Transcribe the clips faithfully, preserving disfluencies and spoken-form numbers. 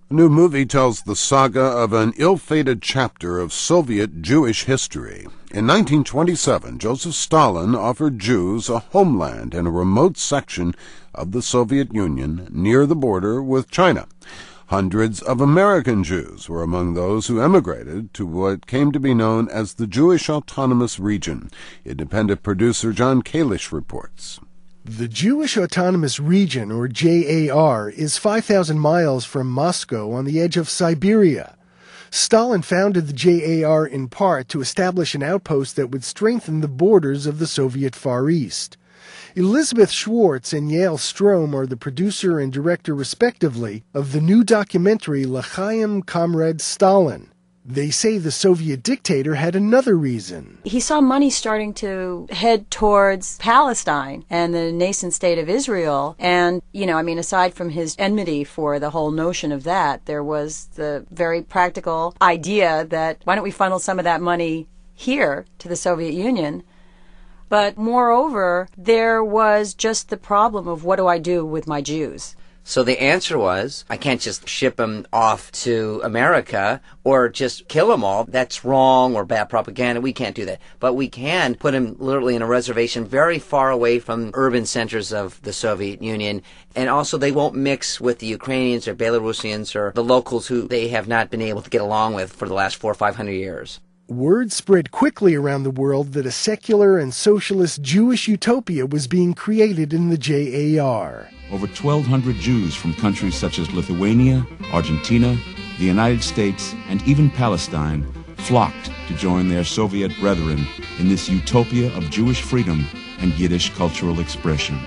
A new movie tells the saga of an ill-fated chapter of Soviet Jewish history. In nineteen twenty-seven, Joseph Stalin offered Jews a homeland in a remote section of the Soviet Union near the border with China. Hundreds of American Jews were among those who emigrated to what came to be known as the Jewish Autonomous Region. Independent producer John Kalish reports. The Jewish Autonomous Region, or J A R, is five thousand miles from Moscow on the edge of Siberia. Stalin founded the J A R in part to establish an outpost that would strengthen the borders of the Soviet Far East. Elizabeth Schwartz and Yael Strom are the producer and director, respectively, of the new documentary L'chaim Comrade Stalin. They say the Soviet dictator had another reason. He saw money starting to head towards Palestine and the nascent state of Israel. And, you know, I mean, aside from his enmity for the whole notion of that, there was the very practical idea that why don't we funnel some of that money here to the Soviet Union? But moreover, there was just the problem of what do I do with my Jews? So the answer was, I can't just ship them off to America or just kill them all. That's wrong or bad propaganda. We can't do that. But we can put them literally in a reservation very far away from urban centers of the Soviet Union. And also they won't mix with the Ukrainians or Belarusians or the locals who they have not been able to get along with for the last four or five hundred years. Word spread quickly around the world that a secular and socialist Jewish utopia was being created in the J A R. Over twelve hundred Jews from countries such as Lithuania, Argentina, the United States, and even Palestine flocked to join their Soviet brethren in this utopia of Jewish freedom and Yiddish cultural expression.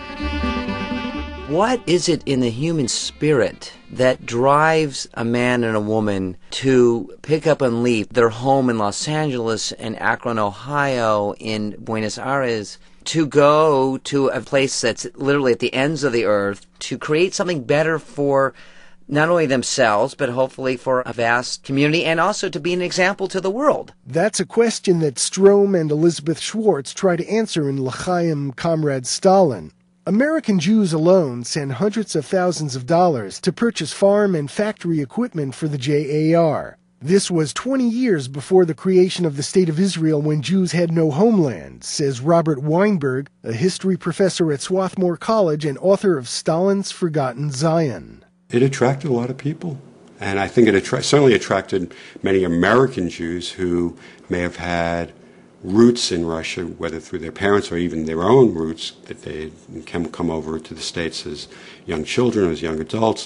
What is it in the human spirit that drives a man and a woman to pick up and leave their home in Los Angeles, in Akron, Ohio, in Buenos Aires, to go to a place that's literally at the ends of the earth, to create something better for not only themselves, but hopefully for a vast community, and also to be an example to the world? That's a question that Strom and Elizabeth Schwartz try to answer in L'chaim Comrade Stalin. American Jews alone send hundreds of thousands of dollars to purchase farm and factory equipment for the J A R. This was twenty years before the creation of the State of Israel, when Jews had no homeland, says Robert Weinberg, a history professor at Swarthmore College and author of Stalin's Forgotten Zion. It attracted a lot of people. And I think it attra- certainly attracted many American Jews who may have had roots in Russia, whether through their parents or even their own roots, that they can come over to the States as young children, as young adults,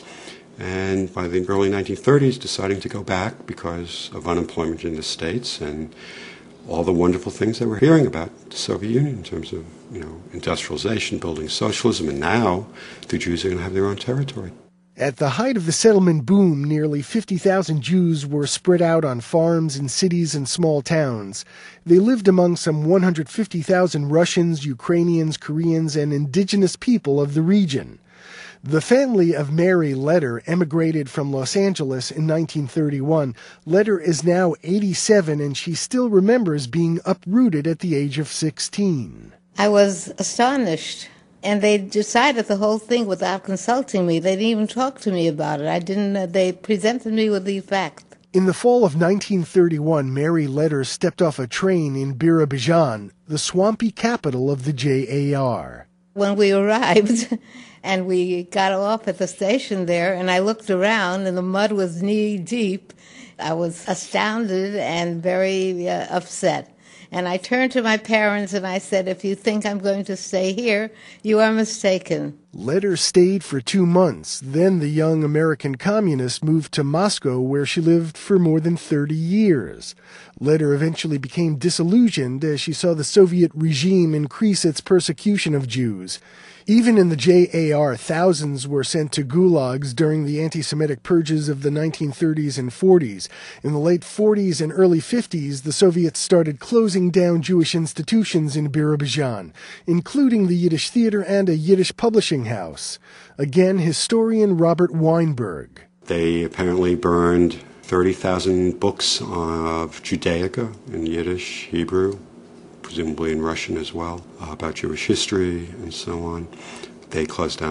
and by the early nineteen thirties deciding to go back because of unemployment in the States and all the wonderful things that we're hearing about the Soviet Union in terms of, you know, industrialization, building socialism, and now the Jews are going to have their own territory. At the height of the settlement boom, nearly fifty thousand Jews were spread out on farms in cities and small towns. They lived among some one hundred fifty thousand Russians, Ukrainians, Koreans, and indigenous people of the region. The family of Mary Leder emigrated from Los Angeles in nineteen thirty-one. Leder is now eighty-seven, and she still remembers being uprooted at the age of sixteen. I was astonished. And they decided the whole thing without consulting me. They didn't even talk to me about it. I didn't. Uh, they presented me with the fact. In the fall of nineteen thirty-one, Mary Leder stepped off a train in Birobidzhan, the swampy capital of the J A R. When we arrived, and we got off at the station there, and I looked around, and the mud was knee-deep, I was astounded and very uh, upset. And I turned to my parents and I said, if you think I'm going to stay here, you are mistaken. Leder stayed for two months. Then the young American communist moved to Moscow, where she lived for more than thirty years. Leder eventually became disillusioned as she saw the Soviet regime increase its persecution of Jews. Even in the J A R, thousands were sent to gulags during the anti-Semitic purges of the nineteen thirties and forties. In the late forties and early fifties, the Soviets started closing down Jewish institutions in Birobidzhan, including the Yiddish Theater and a Yiddish publishing house. Again, historian Robert Weinberg. They apparently burned thirty thousand books of Judaica in Yiddish, Hebrew, presumably in Russian as well, uh, about Jewish history and so on. They closed down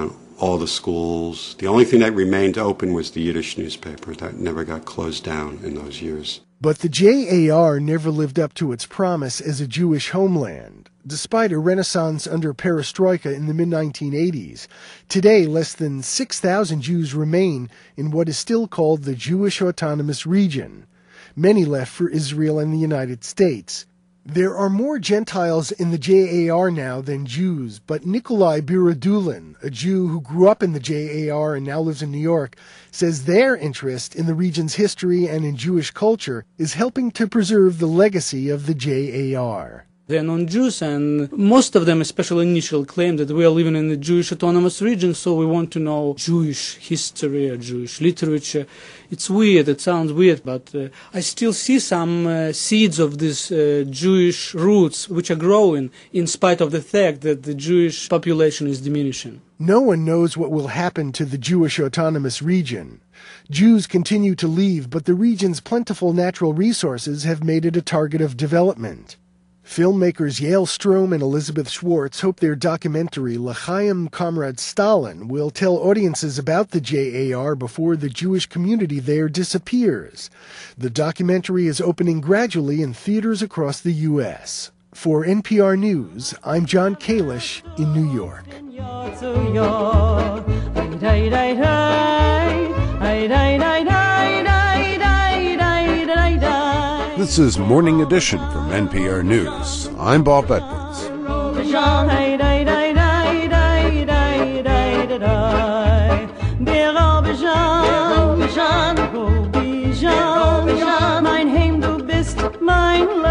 all the schools. The only thing that remained open was the Yiddish newspaper. That never got closed down in those years. But the J A R never lived up to its promise as a Jewish homeland. Despite a renaissance under perestroika in the mid nineteen eighties, today less than six thousand Jews remain in what is still called the Jewish Autonomous Region. Many left for Israel and the United States. There are more Gentiles in the J A R now than Jews, but Nikolai Biradulin, a Jew who grew up in the J A R and now lives in New York, says their interest in the region's history and in Jewish culture is helping to preserve the legacy of the J A R. They're non-Jews, and most of them, especially initially, claim that we are living in the Jewish Autonomous Region, so we want to know Jewish history or Jewish literature. It's weird, it sounds weird, but uh, I still see some uh, seeds of these uh, Jewish roots which are growing in spite of the fact that the Jewish population is diminishing. No one knows what will happen to the Jewish Autonomous Region. Jews continue to leave, but the region's plentiful natural resources have made it a target of development. Filmmakers Yael Strom and Elizabeth Schwartz hope their documentary L'chaim Comrade Stalin will tell audiences about the J A R before the Jewish community there disappears. The documentary is opening gradually in theaters across the U S For N P R News, I'm John Kalish in New York. This is Morning Edition from N P R News. I'm Bob Edwards. Mein Heim, du bist mein